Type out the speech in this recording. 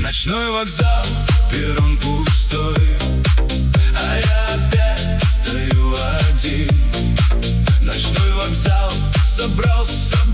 Ночной вокзал, перрон пустой, а я опять стою один. Ночной вокзал собрался